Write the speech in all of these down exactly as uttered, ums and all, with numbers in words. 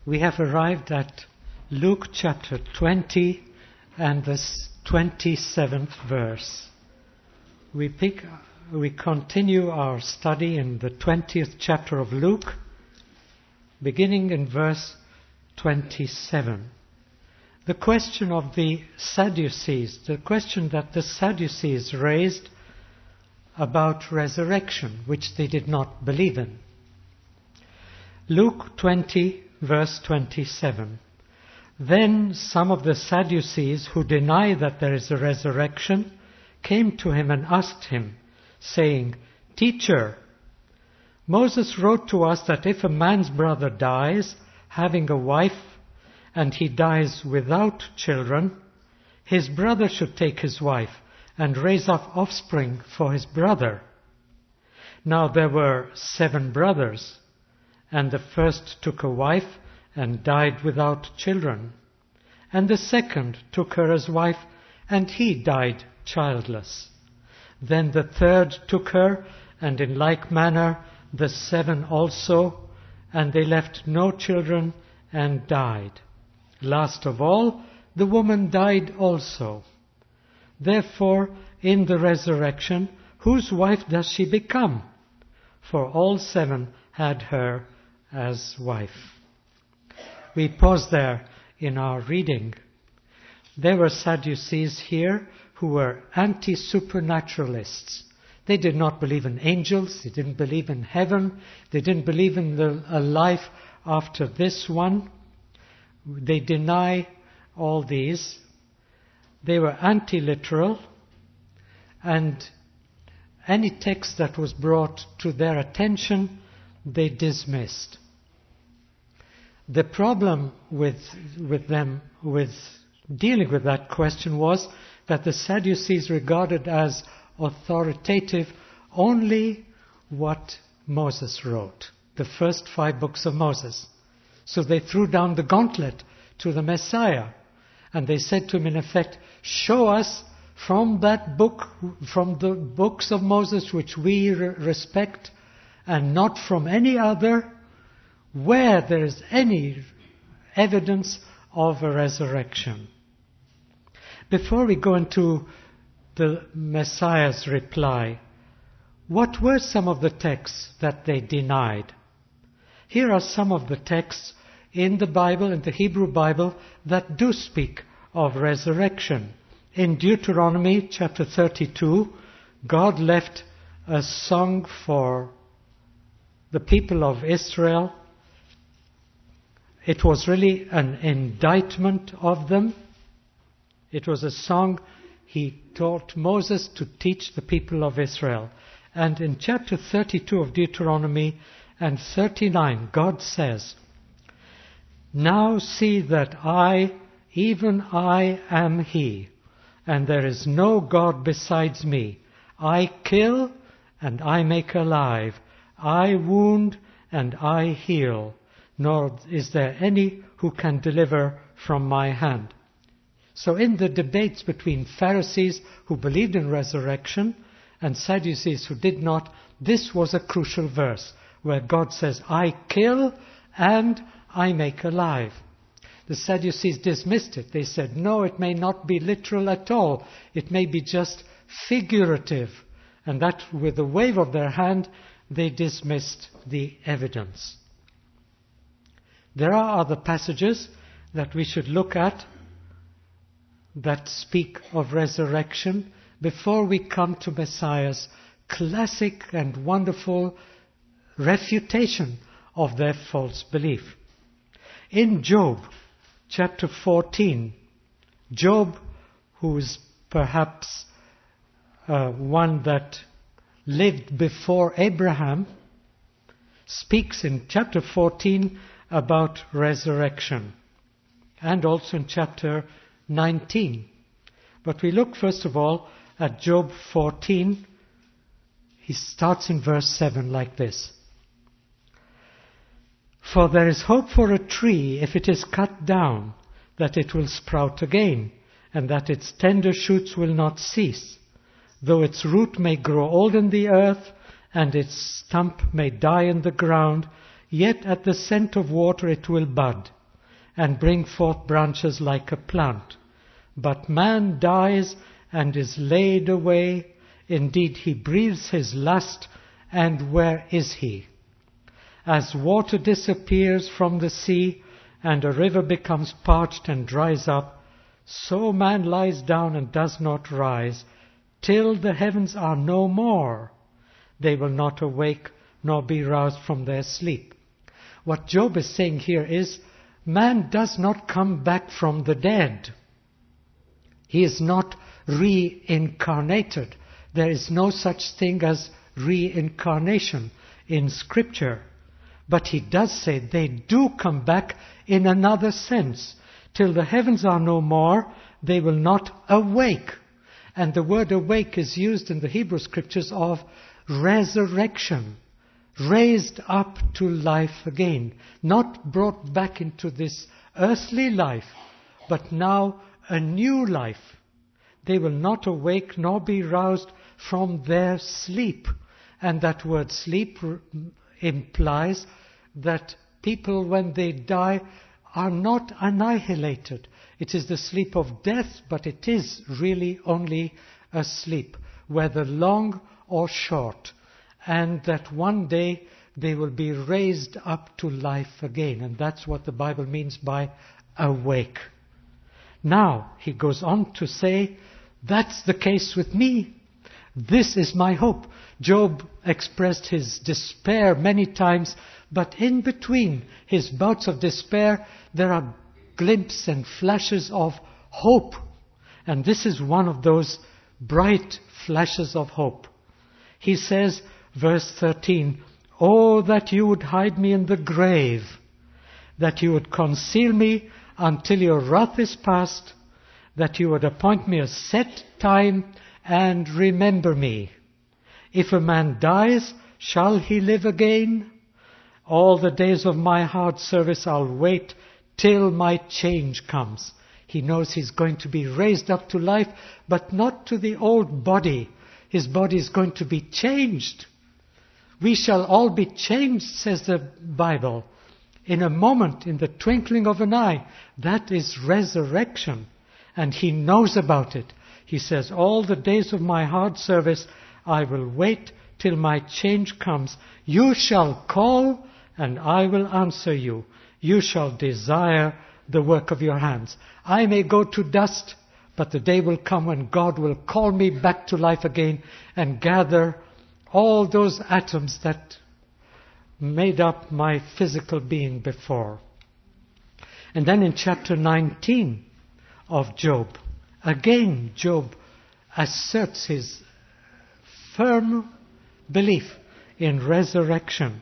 We have arrived at Luke chapter twenty and the twenty-seventh verse. We pick, we continue our study in the twentieth chapter of Luke, beginning in verse twenty-seven. The question of the Sadducees, the question that the Sadducees raised about resurrection, which they did not believe in. Luke twenty, verse twenty-seven. Then some of the Sadducees who deny that there is a resurrection came to him and asked him, saying, "Teacher, Moses wrote to us that if a man's brother dies, having a wife, and he dies without children, his brother should take his wife and raise up offspring for his brother. Now there were seven brothers, and the first took a wife and died without children. And the second took her as wife, and he died childless. Then the third took her, and in like manner the seven also, and they left no children and died. Last of all, the woman died also. Therefore, in the resurrection, whose wife does she become? For all seven had her as wife." We pause there in our reading. There were Sadducees here who were anti-supernaturalists. They did not believe in angels, they didn't believe in heaven, they didn't believe in the, a life after this one. They deny all these. They were anti-literal, and any text that was brought to their attention, they dismissed. The problem with, with them, with dealing with that question, was that the Sadducees regarded as authoritative only what Moses wrote, the first five books of Moses. So they threw down the gauntlet to the Messiah, and they said to him in effect, "Show us from that book, from the books of Moses which we re- respect, and not from any other, where there is any evidence of a resurrection." Before we go into the Messiah's reply, what were some of the texts that they denied? Here are some of the texts in the Bible, in the Hebrew Bible, that do speak of resurrection. In Deuteronomy chapter thirty-two, God left a song for the people of Israel. It was really an indictment of them. It was a song he taught Moses to teach the people of Israel. And in chapter thirty-two of Deuteronomy and thirty-nine, God says, "Now see that I, even I, am He, and there is no God besides me. I kill and I make alive. I wound and I heal. Nor is there any who can deliver from my hand." So in the debates between Pharisees who believed in resurrection and Sadducees who did not, this was a crucial verse where God says, "I kill and I make alive." The Sadducees dismissed it. They said, no, it may not be literal at all. It may be just figurative. And that with a wave of their hand, they dismissed the evidence. There are other passages that we should look at that speak of resurrection before we come to Messiah's classic and wonderful refutation of their false belief. In Job chapter fourteen, Job, who is perhaps uh, one that lived before Abraham, speaks in chapter fourteen about resurrection, and also in chapter nineteen. But we look first of all at Job fourteen. He starts in verse seven like this. "For there is hope for a tree if it is cut down, that it will sprout again, and that its tender shoots will not cease. Though its root may grow old in the earth, and its stump may die in the ground, yet at the scent of water it will bud, and bring forth branches like a plant. But man dies and is laid away. Indeed, he breathes his lust, and where is he? As water disappears from the sea, and a river becomes parched and dries up, so man lies down and does not rise, till the heavens are no more. They will not awake, nor be roused from their sleep. What Job is saying here is, man does not come back from the dead. He is not reincarnated. There is no such thing as reincarnation in Scripture. But he does say they do come back in another sense. Till the heavens are no more, they will not awake. And the word awake is used in the Hebrew Scriptures of resurrection. Raised up to life again. Not brought back into this earthly life, but now a new life. They will not awake nor be roused from their sleep. And that word sleep implies that people, when they die, are not annihilated. It is the sleep of death, but it is really only a sleep, whether long or short. And that one day they will be raised up to life again. And that's what the Bible means by awake. Now, he goes on to say, that's the case with me. This is my hope. Job expressed his despair many times, but in between his bouts of despair, there are glimpses and flashes of hope. And this is one of those bright flashes of hope. He says, verse thirteen, "Oh, that you would hide me in the grave, that you would conceal me until your wrath is past, that you would appoint me a set time and remember me. If a man dies, shall he live again? All the days of my hard service I'll wait till my change comes." He knows he's going to be raised up to life, but not to the old body. His body is going to be changed. We shall all be changed, says the Bible, in a moment, in the twinkling of an eye. That is resurrection. And he knows about it. He says, all the days of my hard service, I will wait till my change comes. You shall call, and I will answer you. You shall desire the work of your hands. I may go to dust, but the day will come when God will call me back to life again and gather all those atoms that made up my physical being before. And then in chapter nineteen of Job, again Job asserts his firm belief in resurrection.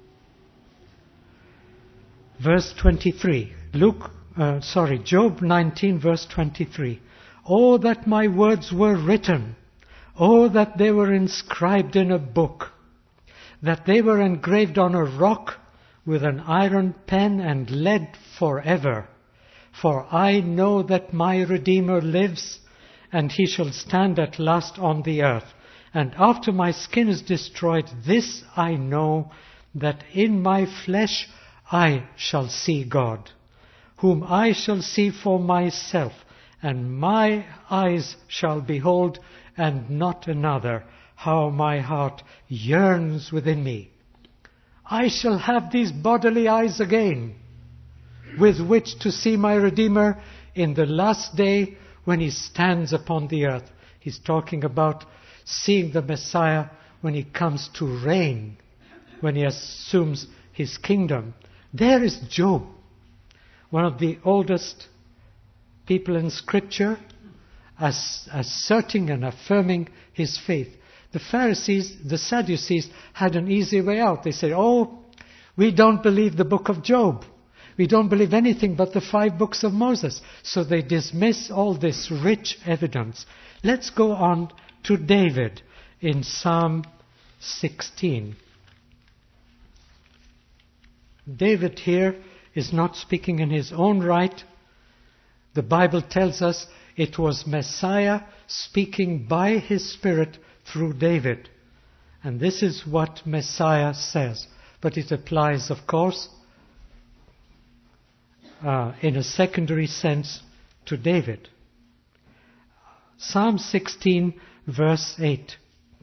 Verse twenty-three, Luke, uh, sorry, Job nineteen, verse twenty-three. "Oh, that my words were written! Oh, that they were inscribed in a book! That they were engraved on a rock with an iron pen and lead forever! For I know that my Redeemer lives, and he shall stand at last on the earth. And after my skin is destroyed, this I know, that in my flesh I shall see God, whom I shall see for myself, and my eyes shall behold, and not another. How my heart yearns within me. I shall have these bodily eyes again, with which to see my Redeemer in the last day when he stands upon the earth." He's talking about seeing the Messiah when he comes to reign, when he assumes his kingdom. There is Job, one of the oldest people in Scripture, as asserting and affirming his faith. The Pharisees, the Sadducees, had an easy way out. They said, "Oh, we don't believe the book of Job. We don't believe anything but the five books of Moses." So they dismiss all this rich evidence. Let's go on to David in Psalm sixteen. David here is not speaking in his own right. The Bible tells us it was Messiah speaking by his Spirit through David. And this is what Messiah says. but it applies, of course, uh, in a secondary sense to David. Psalm sixteen, verse eight.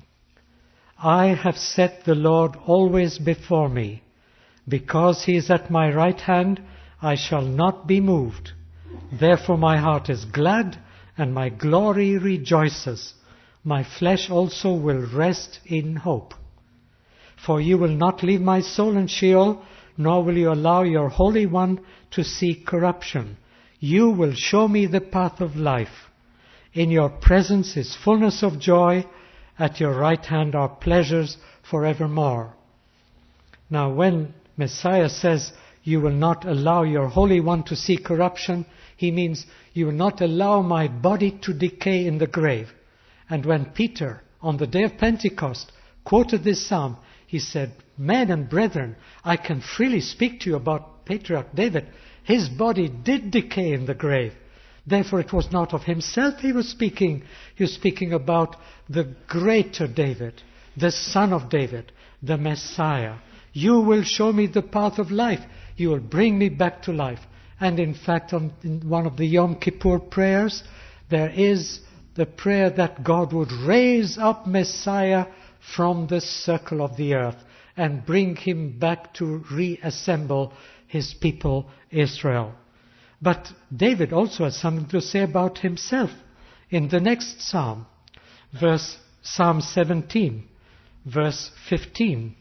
I have set the Lord always before me. Because he is at my right hand, I shall not be moved. Therefore my heart is glad, and my glory rejoices. My flesh also will rest in hope. For you will not leave my soul in Sheol, nor will you allow your Holy One to see corruption. You will show me the path of life. In your presence is fullness of joy. At your right hand are pleasures forevermore. Now when Messiah says, you will not allow your Holy One to see corruption, he means you will not allow my body to decay in the grave. And when Peter, on the day of Pentecost, quoted this psalm, he said, men and brethren, I can freely speak to you about Patriarch David. His body did decay in the grave. Therefore it was not of himself he was speaking. He was speaking about the greater David, the son of David, the Messiah. You will show me the path of life. You will bring me back to life. And in fact, on, in one of the Yom Kippur prayers, there is the prayer that God would raise up Messiah from the circle of the earth and bring him back to reassemble his people Israel. But David also has something to say about himself in the next psalm, verse Psalm seventeen, verse fifteen.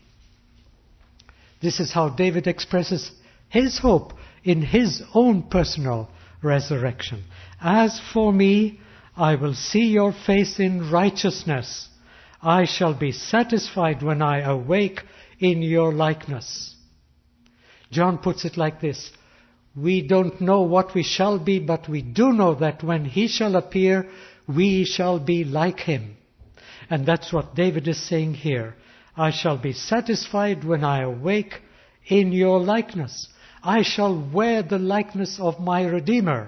This is how David expresses his hope in his own personal resurrection. As for me, I will see your face in righteousness. I shall be satisfied when I awake in your likeness. John puts it like this. We don't know what we shall be, but we do know that when he shall appear, we shall be like him. And that's what David is saying here. I shall be satisfied when I awake in your likeness. I shall wear the likeness of my Redeemer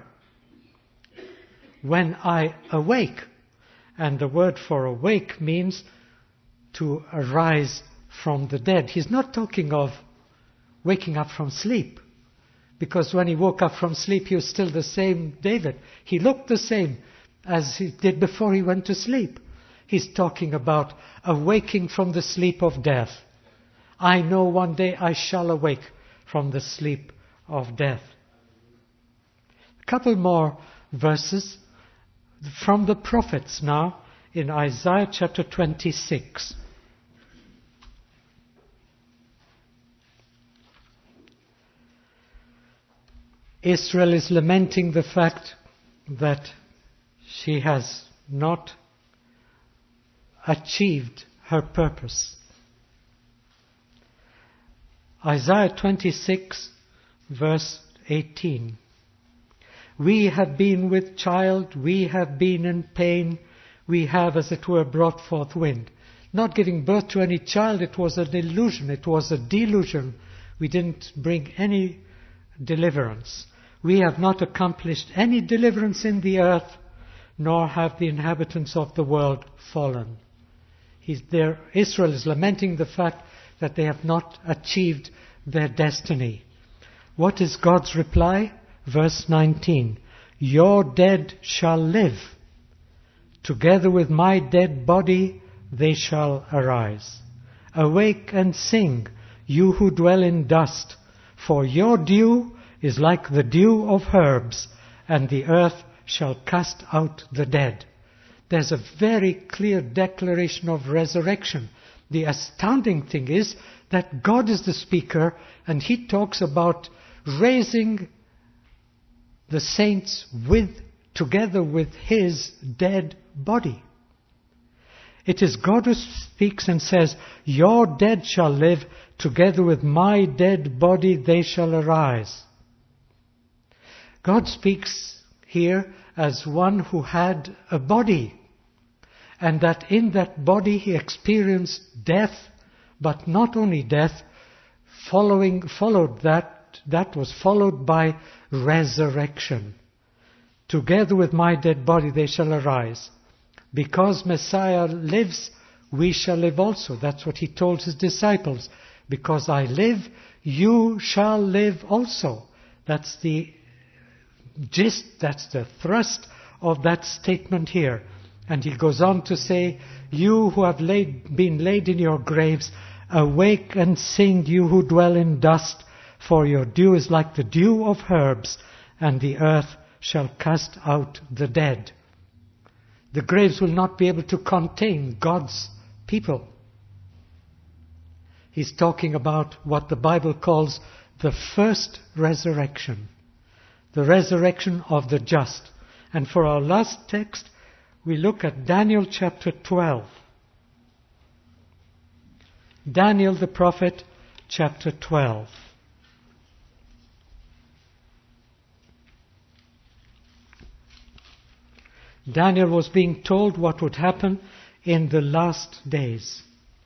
when I awake. And the word for awake means to arise from the dead. He's not talking of waking up from sleep. Because when he woke up from sleep, he was still the same David. He looked the same as he did before he went to sleep. He's talking about awaking from the sleep of death. I know one day I shall awake from the sleep of death. A couple more verses from the prophets now in Isaiah chapter twenty-six. Israel is lamenting the fact that she has not achieved her purpose. Isaiah twenty-six, verse eighteen. We have been with child, we have been in pain, we have, as it were, brought forth wind. Not giving birth to any child, it was an illusion, it was a delusion. We didn't bring any deliverance. We have not accomplished any deliverance in the earth, nor have the inhabitants of the world fallen. He's there, Israel is lamenting the fact that they have not achieved their destiny. What is God's reply? Verse nineteen. Your dead shall live. Together with my dead body they shall arise. Awake and sing, you who dwell in dust, for your dew is like the dew of herbs, and the earth shall cast out the dead. There's a very clear declaration of resurrection. The astounding thing is that God is the speaker, and he talks about raising the saints with, together with his dead body. It is God who speaks and says, your dead shall live, together with my dead body they shall arise. God speaks here as one who had a body, and that in that body he experienced death, but not only death, following, followed that, that was followed by resurrection. Together with my dead body they shall arise. Because Messiah lives, we shall live also. That's what he told his disciples. Because I live, you shall live also. That's the gist, that's the thrust of that statement here. And he goes on to say, you who have laid, been laid in your graves, awake and sing, you who dwell in dust, for your dew is like the dew of herbs, and the earth shall cast out the dead. The graves will not be able to contain God's people. He's talking about what the Bible calls the first resurrection, the resurrection of the just. And for our last text, we look at Daniel chapter twelve. Daniel the prophet, chapter twelve. Daniel was being told what would happen in the last days.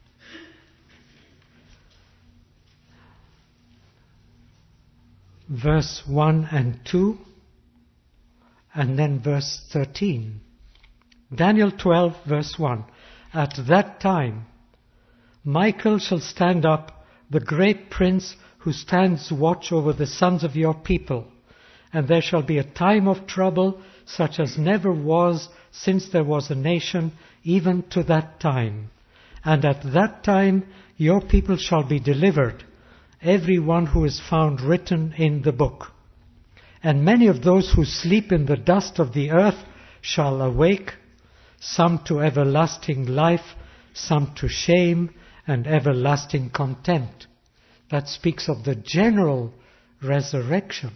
Verse one and two, and then verse thirteen. Daniel twelve, verse one. At that time, Michael shall stand up, the great prince who stands watch over the sons of your people. And there shall be a time of trouble such as never was since there was a nation, even to that time. And at that time your people shall be delivered, every one who is found written in the book. And many of those who sleep in the dust of the earth shall awake, some to everlasting life, some to shame and everlasting contempt. That speaks of the general resurrection.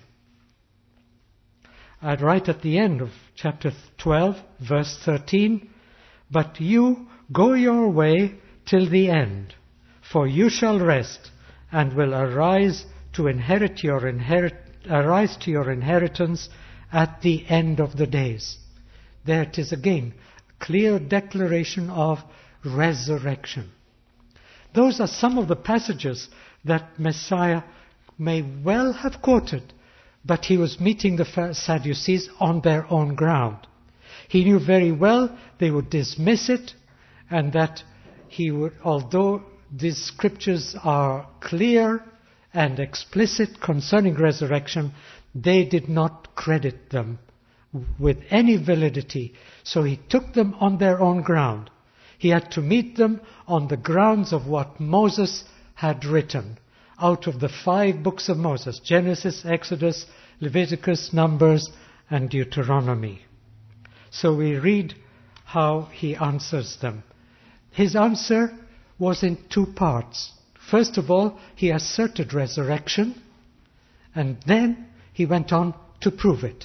I'd write at the end of chapter twelve, verse thirteen, but you go your way till the end, for you shall rest, and will arise to inherit your inherit arise to your inheritance at the end of the days. There it is again, a clear declaration of resurrection. Those are some of the passages that Messiah may well have quoted, but he was meeting the Sadducees on their own ground. He knew very well they would dismiss it, and that he would, although these scriptures are clear and explicit concerning resurrection, they did not credit them with any validity. So he took them on their own ground. He had to meet them on the grounds of what Moses had written out of the five books of Moses: Genesis, Exodus, Leviticus, Numbers, and Deuteronomy. So we read how he answers them. His answer was in two parts. First of all, he asserted resurrection, and then he went on to prove it.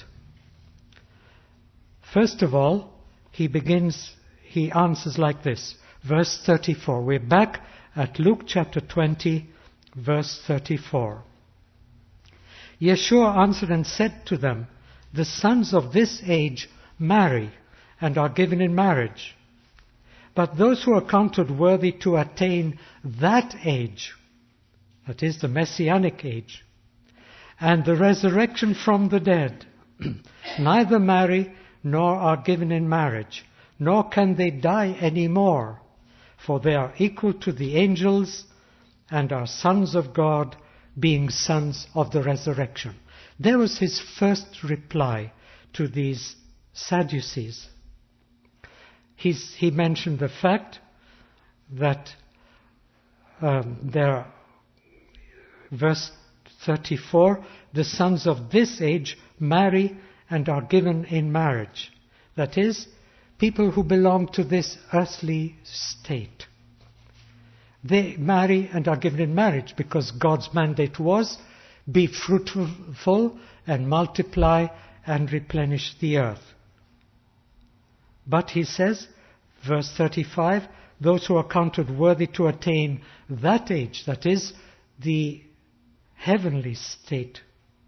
First of all, he begins, he answers like this. Verse thirty-four. We're back at Luke chapter twenty, verse thirty-four. Yeshua answered and said to them, the sons of this age marry and are given in marriage. But those who are counted worthy to attain that age, that is the Messianic age, and the resurrection from the dead, neither marry nor are given in marriage, nor can they die any more, for they are equal to the angels and are sons of God, being sons of the resurrection. There was his first reply to these Sadducees. He's, he mentioned the fact that um, there, verse thirty-four, the sons of this age marry and are given in marriage. That is, people who belong to this earthly state. They marry and are given in marriage because God's mandate was, be fruitful and multiply and replenish the earth. But he says, verse thirty-five, those who are counted worthy to attain that age, that is, the heavenly state,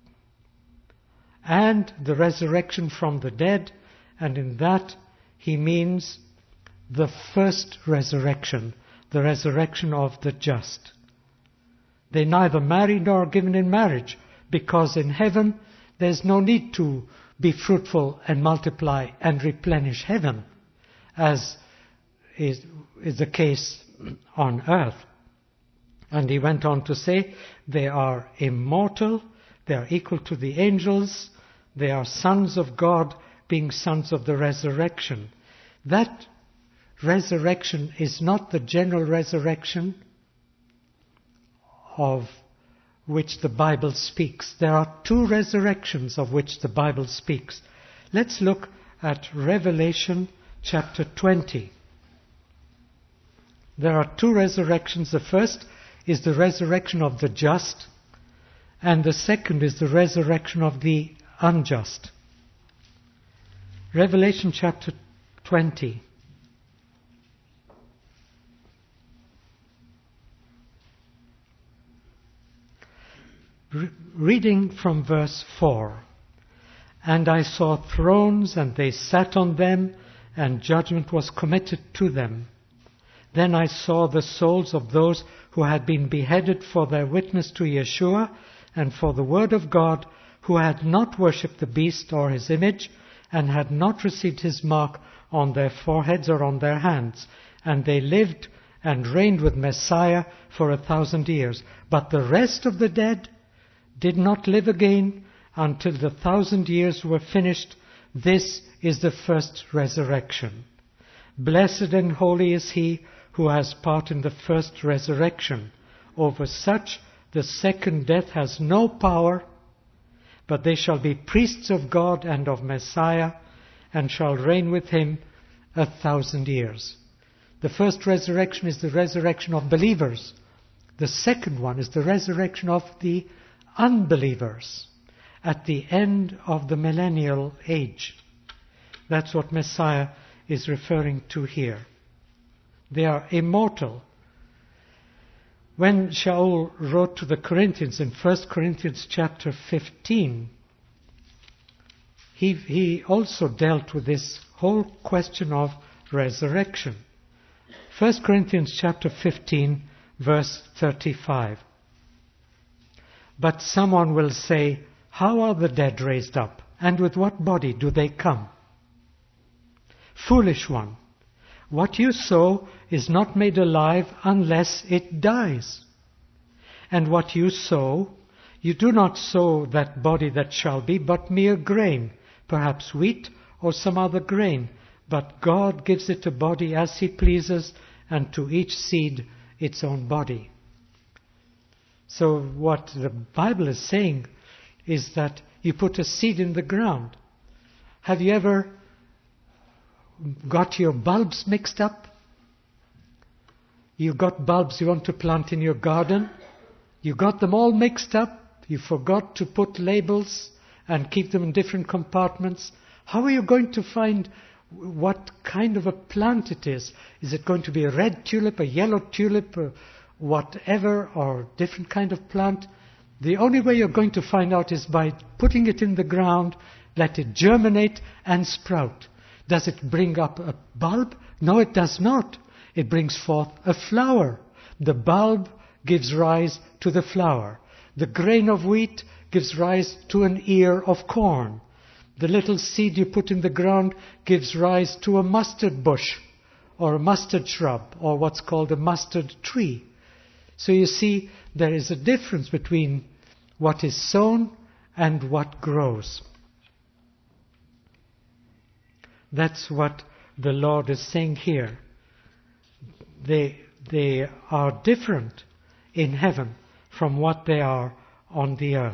and the resurrection from the dead, and in that he means the first resurrection, the resurrection of the just. They neither marry nor are given in marriage, because in heaven there's no need to be fruitful and multiply and replenish heaven, as is, is the case on earth. And he went on to say, they are immortal, they are equal to the angels, they are sons of God, being sons of the resurrection. That resurrection is not the general resurrection of which the Bible speaks. There are two resurrections of which the Bible speaks. Let's look at Revelation chapter twenty. There are two resurrections. The first is the resurrection of the just, and the second is the resurrection of the unjust. Revelation chapter twenty. Re- reading from verse four. And I saw thrones, and they sat on them, and judgment was committed to them. Then I saw the souls of those who had been beheaded for their witness to Yeshua and for the word of God, who had not worshipped the beast or his image, and had not received his mark on their foreheads or on their hands. And they lived and reigned with Messiah for a thousand years. But the rest of the dead did not live again until the thousand years were finished. This is the first resurrection. Blessed and holy is he who has part in the first resurrection. Over such the second death has no power, but they shall be priests of God and of Messiah, and shall reign with him a thousand years. The first resurrection is the resurrection of believers. The second one is the resurrection of the unbelievers at the end of the millennial age. That's what Messiah is referring to here. They are immortal. When Shaul wrote to the Corinthians in First Corinthians chapter fifteen, he, he also dealt with this whole question of resurrection. First Corinthians chapter fifteen, verse thirty-five. But someone will say, how are the dead raised up? And with what body do they come? Foolish one, what you sow is not made alive unless it dies. And what you sow, you do not sow that body that shall be, but mere grain, perhaps wheat or some other grain. But God gives it a body as he pleases, and to each seed its own body. So what the Bible is saying is that you put a seed in the ground. Have you ever got your bulbs mixed up? You got bulbs you want to plant in your garden. You got them all mixed up. You forgot to put labels and keep them in different compartments. How are you going to find what kind of a plant it is? Is it going to be a red tulip, a yellow tulip, or whatever, or different kind of plant? The only way you're going to find out is by putting it in the ground, let it germinate and sprout. Does it bring up a bulb? No, it does not. It brings forth a flower. The bulb gives rise to the flower. The grain of wheat gives rise to an ear of corn. The little seed you put in the ground gives rise to a mustard bush or a mustard shrub or what's called a mustard tree. So you see, there is a difference between what is sown and what grows. That's what the Lord is saying here. They, they are different in heaven from what they are on the earth.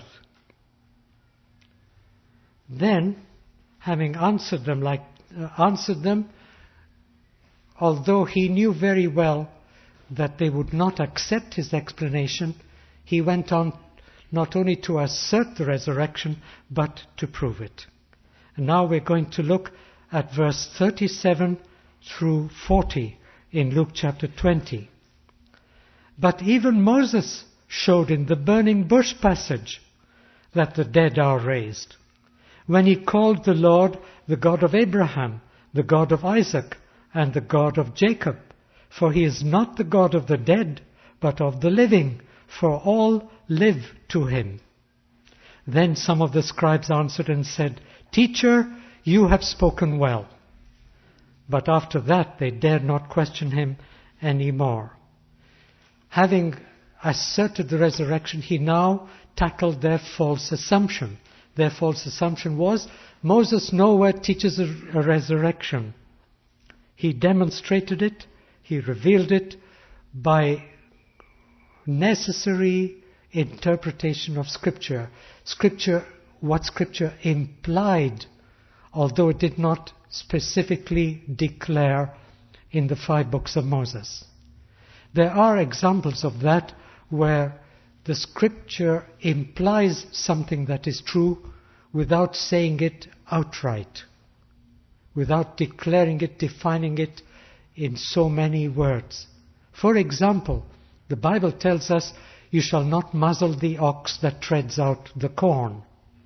Then, having answered them like uh, answered them, although he knew very well that they would not accept his explanation, he went on not only to assert the resurrection, but to prove it. And now we're going to look at verse thirty-seven through forty in Luke chapter twenty. But even Moses showed in the burning bush passage that the dead are raised, when he called the Lord the God of Abraham, the God of Isaac, and the God of Jacob. For he is not the God of the dead, but of the living, for all live to him. Then some of the scribes answered and said, Teacher, you have spoken well. But after that they dared not question him any more. Having asserted the resurrection, he now tackled their false assumption. Their false assumption was, Moses nowhere teaches a, a resurrection. He demonstrated it, he revealed it by necessary interpretation of Scripture. Scripture, what Scripture implied, although it did not specifically declare in the five books of Moses. There are examples of that where the Scripture implies something that is true without saying it outright, without declaring it, defining it in so many words. For example, the Bible tells us, you shall not muzzle the ox that treads out the corn.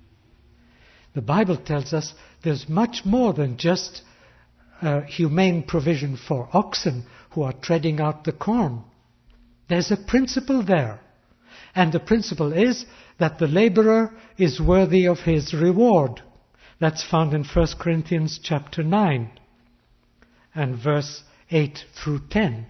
The Bible tells us there's much more than just a humane provision for oxen who are treading out the corn. There's a principle there. And the principle is that the laborer is worthy of his reward. That's found in First Corinthians chapter nine and verse eight through ten.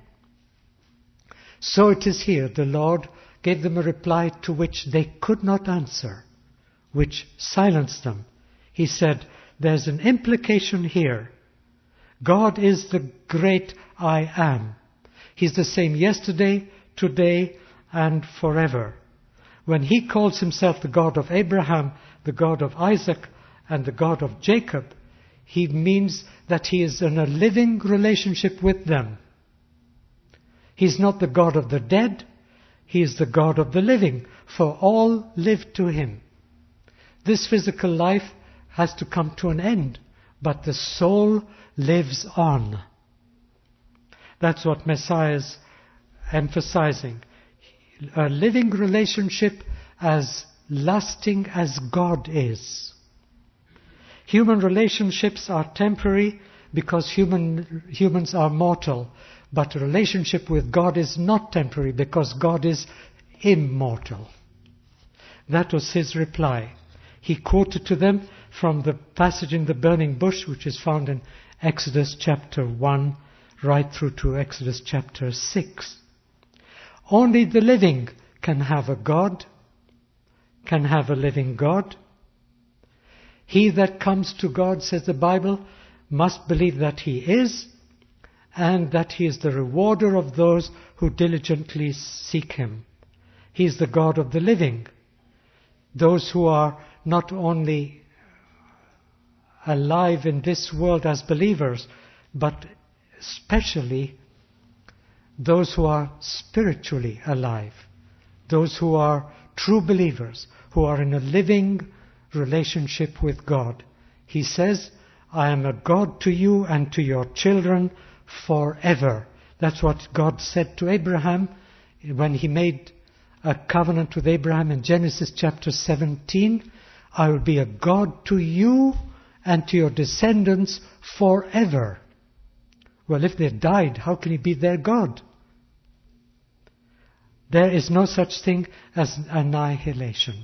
So it is here, the Lord gave them a reply to which they could not answer, which silenced them. He said, there's an implication here. God is the great I am. He's the same yesterday, today, and forever. When he calls himself the God of Abraham, the God of Isaac, and the God of Jacob, he means that he is in a living relationship with them. He's not the God of the dead, he is the God of the living, for all live to him. This physical life has to come to an end, but the soul lives on. That's what Messiah is emphasizing. A living relationship as lasting as God is. Human relationships are temporary because human, humans are mortal. But a relationship with God is not temporary because God is immortal. That was his reply. He quoted to them from the passage in the burning bush, which is found in Exodus chapter one, right through to Exodus chapter six. Only the living can have a God, can have a living God. He that comes to God, says the Bible, must believe that he is, and that he is the rewarder of those who diligently seek him. He is the God of the living. Those who are not only alive in this world as believers, but especially those who are spiritually alive. Those who are true believers, who are in a living relationship with God. He says, I am a God to you and to your children forever. That's what God said to Abraham when he made a covenant with Abraham in Genesis chapter seventeen. I will be a God to you and to your descendants forever. Well, if they died, how can he be their God? There is no such thing as annihilation.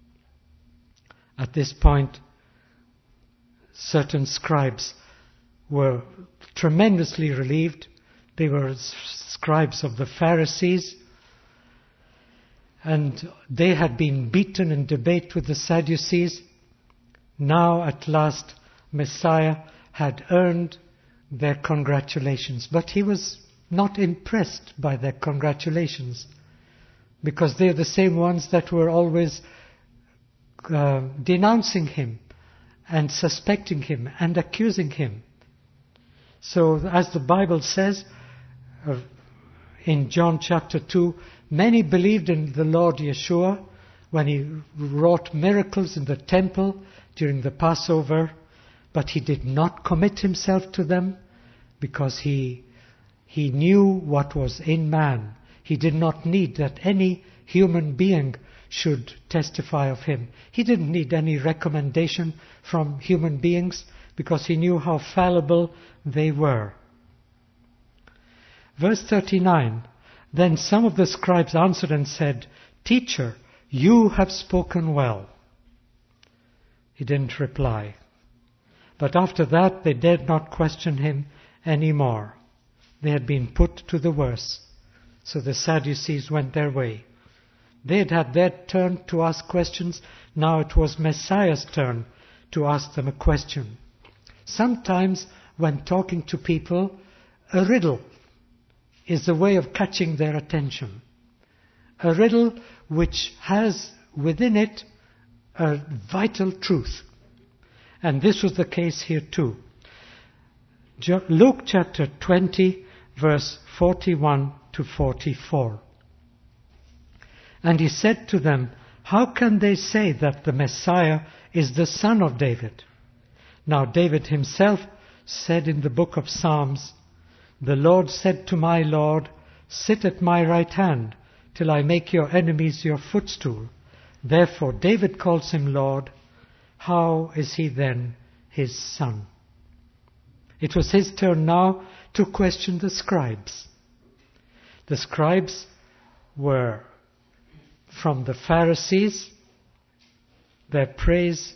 At this point, certain scribes were tremendously relieved. They were scribes of the Pharisees, and they had been beaten in debate with the Sadducees. Now, at last, Messiah had earned their congratulations. But he was not impressed by their congratulations, because they're the same ones that were always uh, denouncing him and suspecting him and accusing him. So, as the Bible says uh, in John chapter two, many believed in the Lord Yeshua when he wrought miracles in the temple during the Passover, but he did not commit himself to them because he, he knew what was in man. He did not need that any human being should testify of him. He didn't need any recommendation from human beings because he knew how fallible they were. Verse thirty-nine, then some of the scribes answered and said, Teacher, you have spoken well. He didn't reply. But after that they dared not question him any more. They had been put to the worse. So the Sadducees went their way. They had had their turn to ask questions. Now it was Messiah's turn to ask them a question. Sometimes when talking to people, a riddle is a way of catching their attention. A riddle which has within it a vital truth. And this was the case here too. Luke chapter twenty, verse forty-one to forty-four. And he said to them, "How can they say that the Messiah is the son of David? Now David himself said in the book of Psalms, 'The Lord said to my Lord, sit at my right hand, till I make your enemies your footstool.' Therefore David calls him Lord. How is he then his son?" It was his turn now to question the scribes. The scribes were from the Pharisees. Their praise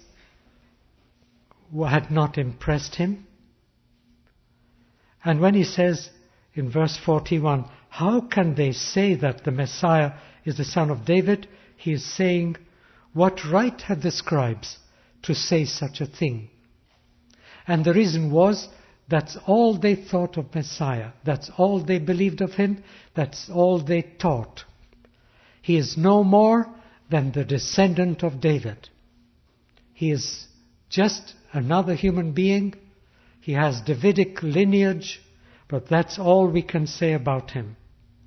had not impressed him. And when he says in verse forty-one, "How can they say that the Messiah is the son of David?" he is saying, what right had the scribes to say such a thing? And the reason was, that's all they thought of Messiah. That's all they believed of him. That's all they taught. He is no more than the descendant of David. He is just another human being. He has Davidic lineage, but that's all we can say about him.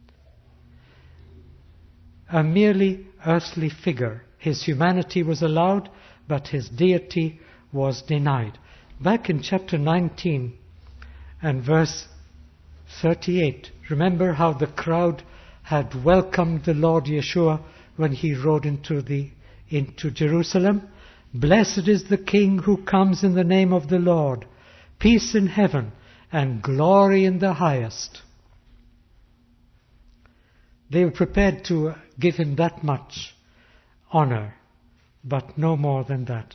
A merely earthly figure. His humanity was allowed, but his deity was denied. Back in chapter nineteen and verse thirty-eight, remember how the crowd had welcomed the Lord Yeshua when he rode into the into Jerusalem? "Blessed is the King who comes in the name of the Lord. Peace in heaven and glory in the highest." They were prepared to give him that much honor, but no more than that.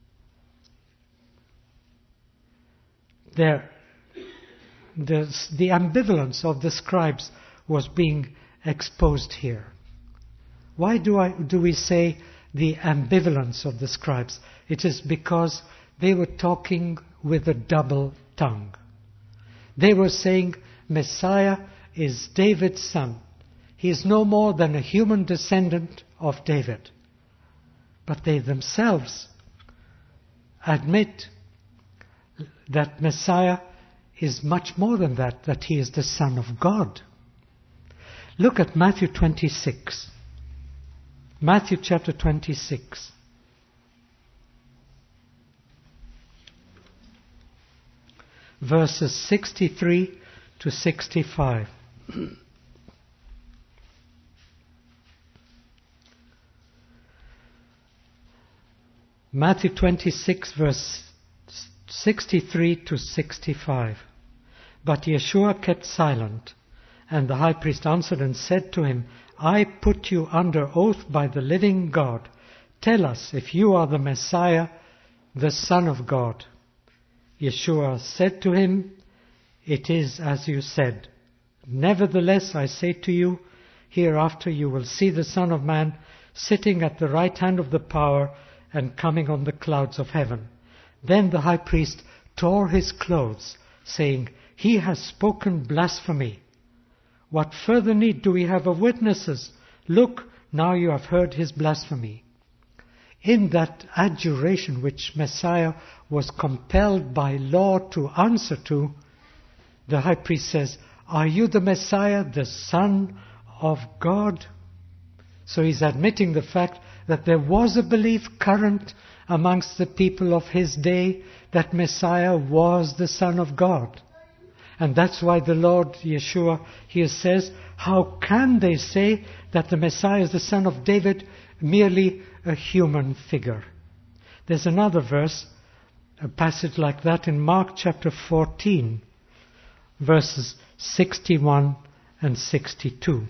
There, the, the ambivalence of the scribes was being exposed here. Why do I do we say the ambivalence of the scribes? It is because they were talking with a double tongue. They were saying Messiah is David's son. He is no more than a human descendant of David. But they themselves admit that Messiah is much more than that, that he is the Son of God. Look at Matthew twenty-six. Matthew chapter twenty-six. Verses sixty-three to sixty-five. Matthew twenty-six, verse sixty-three to sixty-five. But Yeshua kept silent, and the high priest answered and said to him, "I put you under oath by the living God. Tell us if you are the Messiah, the Son of God." Yeshua said to him, "It is as you said. Nevertheless, I say to you, hereafter you will see the Son of Man sitting at the right hand of the power and coming on the clouds of heaven." Then the high priest tore his clothes, saying, "He has spoken blasphemy. What further need do we have of witnesses? Look, now you have heard his blasphemy." In that adjuration which Messiah was compelled by law to answer to, the high priest says, "Are you the Messiah, the Son of God?" So he's admitting the fact that there was a belief current amongst the people of his day that Messiah was the Son of God. And that's why the Lord Yeshua here says, how can they say that the Messiah is the son of David, merely a human figure? There's another verse, a passage like that in Mark chapter fourteen, verses sixty-one and sixty-two.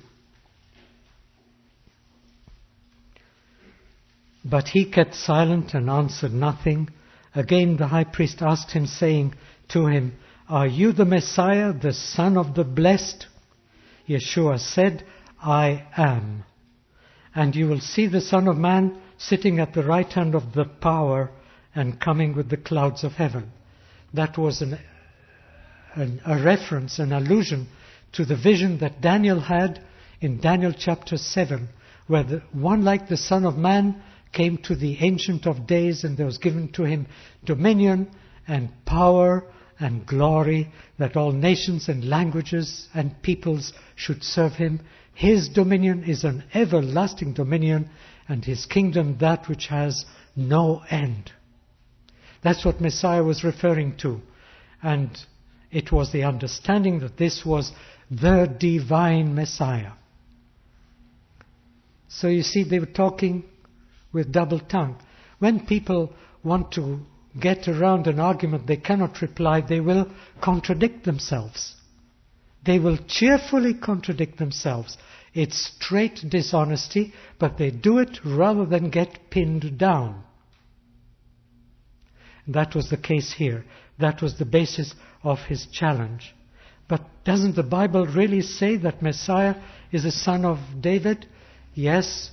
But he kept silent and answered nothing. Again the high priest asked him, saying to him, "Are you the Messiah, the Son of the Blessed?" Yeshua said, I am. And you will see the Son of Man sitting at the right hand of the power and coming with the clouds of heaven. That was an, an, a reference, an allusion to the vision that Daniel had in Daniel chapter seven, where the one like the Son of Man came to the Ancient of Days, and there was given to him dominion and power and glory, that all nations and languages and peoples should serve him. His dominion is an everlasting dominion, and his kingdom that which has no end. That's what Messiah was referring to. And it was the understanding that this was the divine Messiah. So you see, they were talking with double tongue. When people want to get around an argument, they cannot reply, they will contradict themselves. They will cheerfully contradict themselves. It's straight dishonesty, but they do it rather than get pinned down. That was the case here. That was the basis of his challenge. But doesn't the Bible really say that Messiah is a son of David? Yes.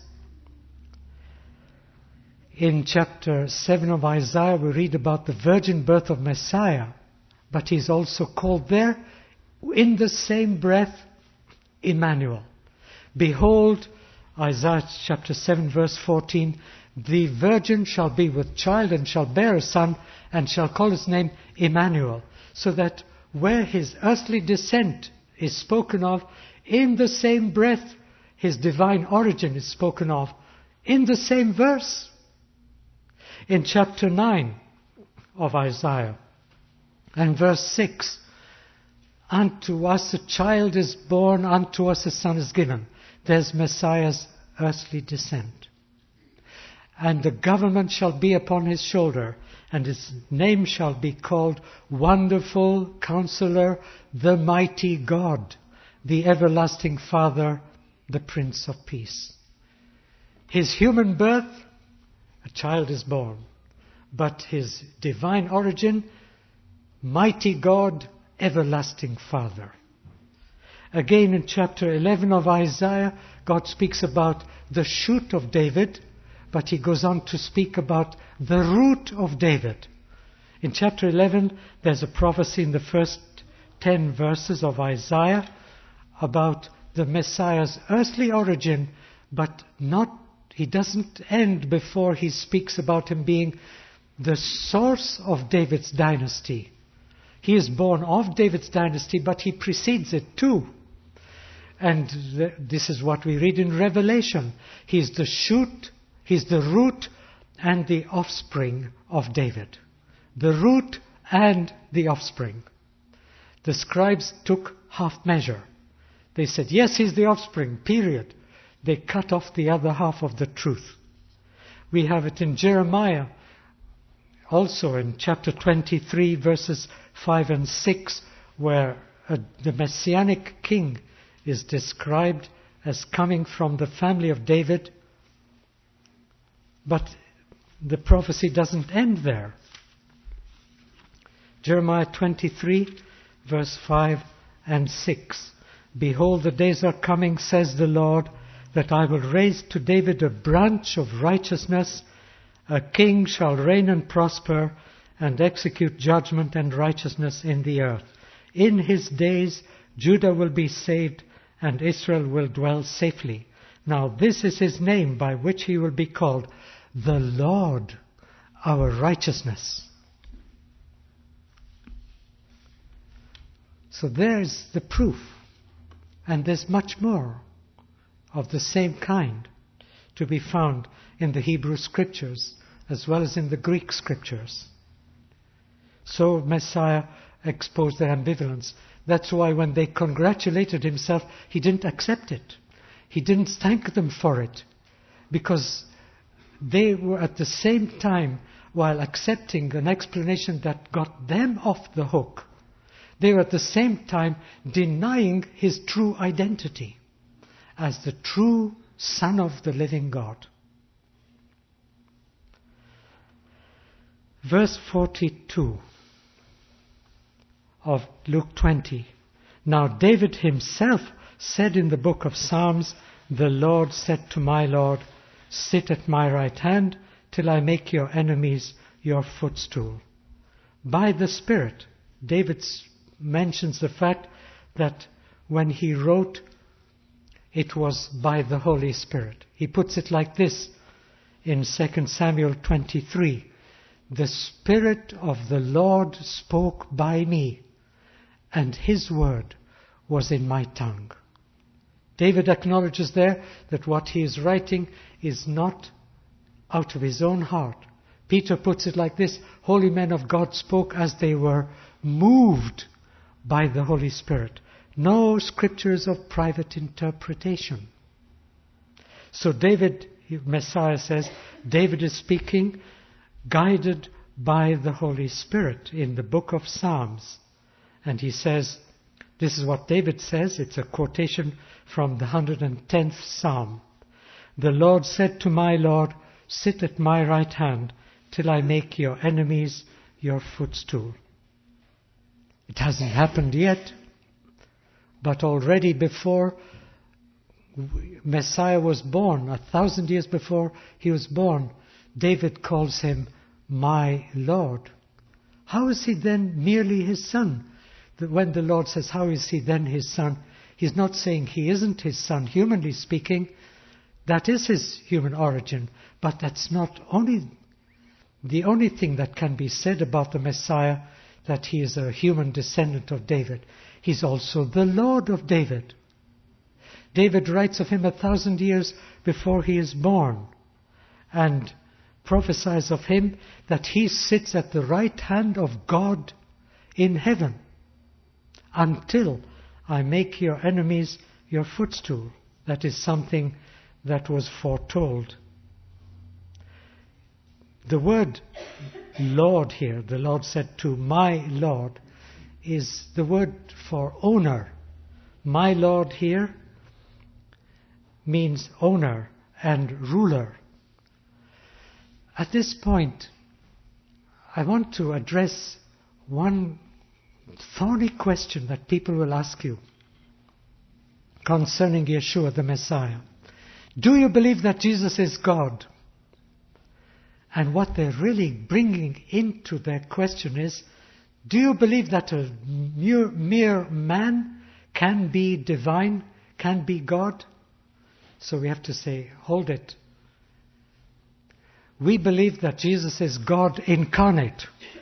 In chapter seven of Isaiah, we read about the virgin birth of Messiah. But he's also called there, in the same breath, Emmanuel. Behold, Isaiah chapter seven verse fourteen, the virgin shall be with child and shall bear a son and shall call his name Emmanuel. So that where his earthly descent is spoken of, in the same breath his divine origin is spoken of, in the same verse. In chapter nine of Isaiah and verse six, unto us a child is born, unto us a son is given. There's Messiah's earthly descent. And the government shall be upon his shoulder, and his name shall be called Wonderful Counselor, the Mighty God, the Everlasting Father, the Prince of Peace. His human birth, a child is born. But his divine origin, Mighty God, Everlasting Father. Again in chapter eleven of Isaiah, God speaks about the shoot of David, but he goes on to speak about the root of David. In chapter eleven, there's a prophecy in the first ten verses of Isaiah about the Messiah's earthly origin, but not, he doesn't end before he speaks about him being the source of David's dynasty. He is born of David's dynasty, but he precedes it too. And th- this is what we read in Revelation. He is the shoot, he is the root and the offspring of David. The root and the offspring. The scribes took half measure. They said, yes, he's the offspring, period. They cut off the other half of the truth. We have it in Jeremiah, also in chapter twenty-three, verses five and six, where uh, the Messianic king is described as coming from the family of David. But the prophecy doesn't end there. Jeremiah twenty-three, verse five and six. Behold, the days are coming, says the Lord, that I will raise to David a branch of righteousness. A king shall reign and prosper and execute judgment and righteousness in the earth. In his days, Judah will be saved and Israel will dwell safely. Now this is his name by which he will be called, the Lord, our righteousness. So there's the proof. And there's much more of the same kind to be found in the Hebrew Scriptures as well as in the Greek Scriptures. So Messiah exposed their ambivalence. That's why when they congratulated himself, he didn't accept it. He didn't thank them for it. Because they were at the same time, while accepting an explanation that got them off the hook, they were at the same time denying his true identity as the true Son of the living God. Verse forty-two of Luke twenty. Now David himself said in the book of Psalms, "The Lord said to my Lord, sit at my right hand till I make your enemies your footstool." By the Spirit, David mentions the fact that when he wrote, it was by the Holy Spirit. He puts it like this in Second Samuel twenty-three. "The Spirit of the Lord spoke by me, and His word was in my tongue." David acknowledges there that what he is writing is not out of his own heart. Peter puts it like this: holy men of God spoke as they were moved by the Holy Spirit. No scriptures of private interpretation. So David, Messiah says, David is speaking guided by the Holy Spirit in the book of Psalms. And he says, this is what David says, it's a quotation from the one hundred tenth Psalm. "The Lord said to my Lord, sit at my right hand till I make your enemies your footstool." It hasn't happened yet, but already before Messiah was born, a thousand years before he was born, David calls him my Lord. How is he then merely his son? When the Lord says, how is he then his son? He's not saying he isn't his son, humanly speaking. That is his human origin. But that's not only the only thing that can be said about the Messiah, that he is a human descendant of David. He's also the Lord of David. David writes of him a thousand years before he is born, and prophesies of him that he sits at the right hand of God in heaven, until I make your enemies your footstool. That is something that was foretold. The word Lord here, the Lord said to my Lord, is the word for owner. My Lord here means owner and ruler. At this point, I want to address one thorny question that people will ask you concerning Yeshua the Messiah. Do you believe that Jesus is God? And what they're really bringing into their question is, do you believe that a mere, mere man can be divine, can be God? So we have to say, hold it. We believe that Jesus is God incarnate.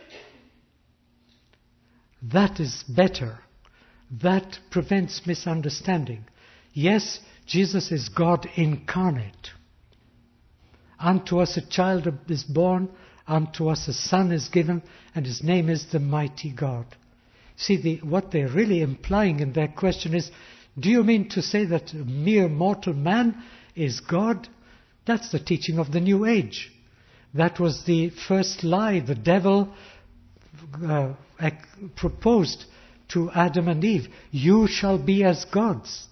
That is better. That prevents misunderstanding. Yes, Jesus is God incarnate. Unto us a child is born, unto us a son is given, and his name is the mighty God. See, the, what they're really implying in their question is, do you mean to say that a mere mortal man is God? That's the teaching of the New Age. That was the first lie the devil uh, proposed to Adam and Eve. You shall be as gods.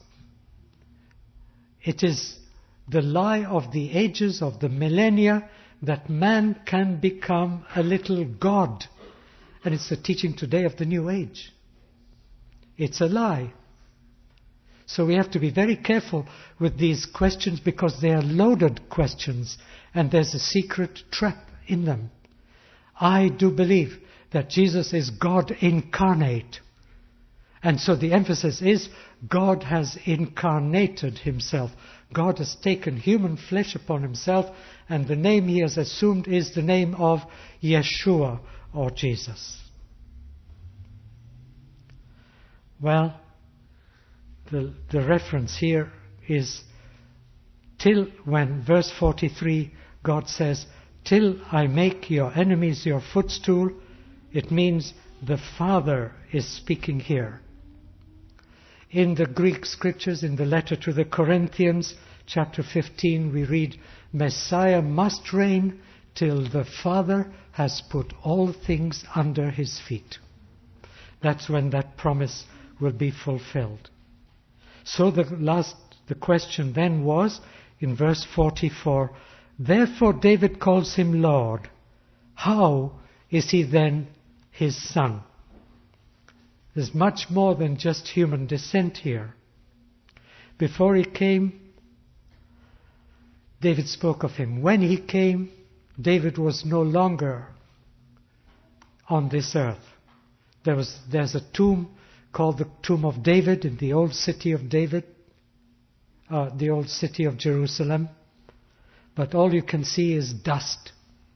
It is the lie of the ages, of the millennia, that man can become a little god. And it's the teaching today of the New Age. It's a lie. So we have to be very careful with these questions, because they are loaded questions and there's a secret trap in them. I do believe that Jesus is God incarnate. And so the emphasis is God has incarnated himself. God has taken human flesh upon himself, and the name he has assumed is the name of Yeshua, or Jesus. Well, the, the reference here is till when, verse forty-three, God says, till I make your enemies your footstool. It means the Father is speaking here. In the Greek scriptures, in the letter to the Corinthians, chapter fifteen, we read, Messiah must reign till the Father has put all things under his feet. That's when that promise will be fulfilled. So the last, the question then was, in verse forty-four, therefore David calls him Lord. How is he then his son? There's much more than just human descent here. Before he came, David spoke of him. When he came, David was no longer on this earth. There was, there's a tomb called the Tomb of David in the old city of David, uh, the old city of Jerusalem. But all you can see is dust.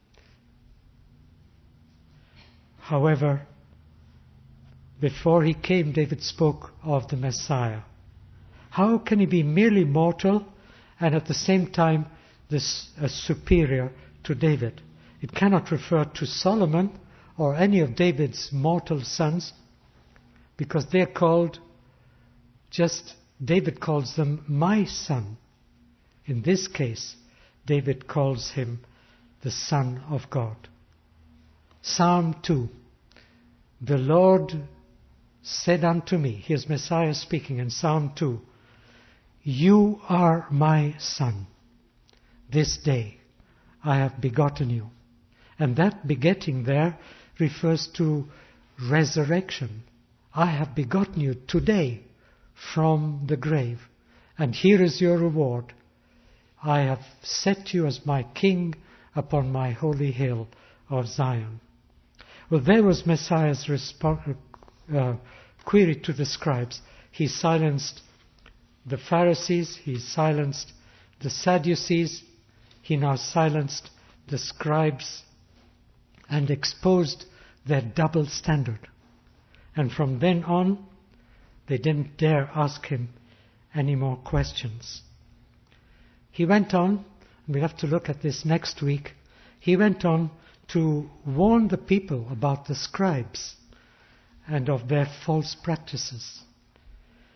However, before he came, David spoke of the Messiah. How can he be merely mortal and at the same time this uh, superior to David? It cannot refer to Solomon or any of David's mortal sons, because they're called, just David calls them my son. In this case, David calls him the Son of God. Psalm two. The Lord said unto me, here's Messiah speaking in Psalm two, you are my son. This day I have begotten you. And that begetting there refers to resurrection. I have begotten you today from the grave. And here is your reward. I have set you as my king upon my holy hill of Zion. Well, there was Messiah's respo- uh, query to the scribes. He silenced the Pharisees, he silenced the Sadducees, he now silenced the scribes and exposed their double standard. And from then on, they didn't dare ask him any more questions. He went on, and we have to look at this next week, he went on to warn the people about the scribes and of their false practices.